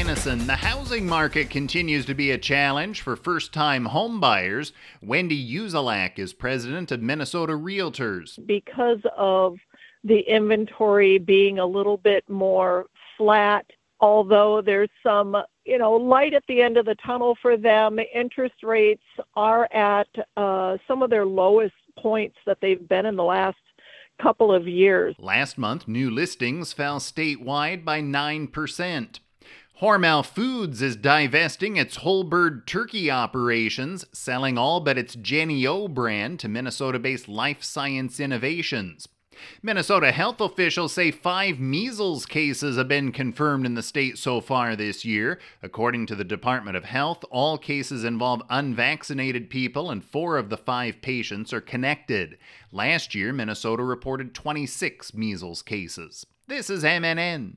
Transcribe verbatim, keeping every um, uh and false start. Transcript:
Tennyson. The housing market continues to be a challenge for first-time home buyers. Wendy Uzelac is president of Minnesota Realtors. Because of the inventory being a little bit more flat, although there's some, you know, light at the end of the tunnel for them, interest rates are at uh, some of their lowest points that they've been in the last couple of years. Last month, new listings fell statewide by nine percent. Hormel Foods is divesting its whole bird turkey operations, selling all but its Jennie-O brand to Minnesota-based Life Science Innovations. Minnesota health officials say five measles cases have been confirmed in the state so far this year. According to the Department of Health, all cases involve unvaccinated people, and four of the five patients are connected. Last year, Minnesota reported twenty-six measles cases. This is M N N.